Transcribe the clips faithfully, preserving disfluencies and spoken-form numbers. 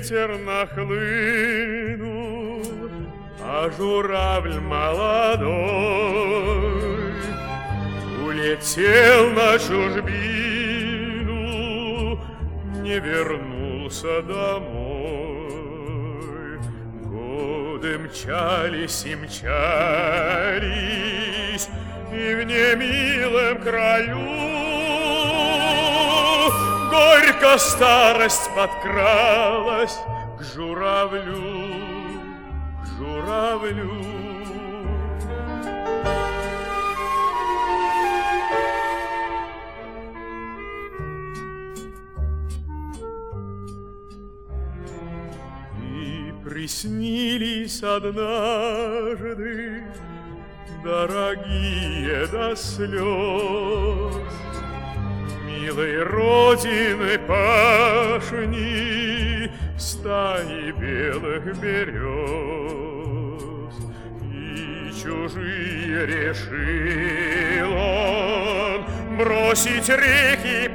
ветер нахлынул, а журавль молодой улетел на чужбину, не вернулся домой. Годы мчались и мчались, и в немилом краю горько старость подкралась к журавлю, к журавлю. И приснились однажды дорогие до слез милой родины пашни, стаи белых берез. И чужие решил он бросить реки и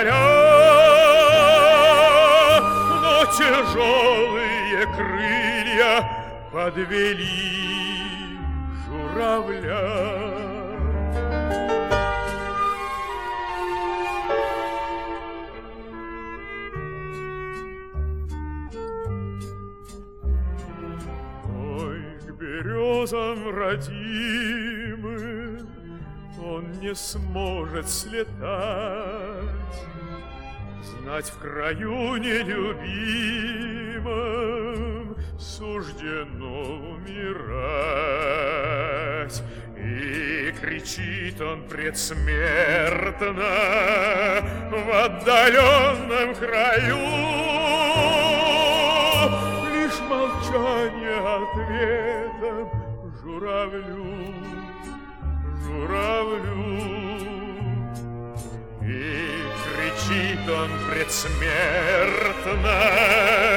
поля, но тяжелые крылья подвели журавля. Березам родимым он не сможет слетать, знать в краю нелюбимом суждено умирать. И кричит он предсмертно в отдаленном краю, лишь молчание ответом журавлю, журавлю. И кричит он предсмертно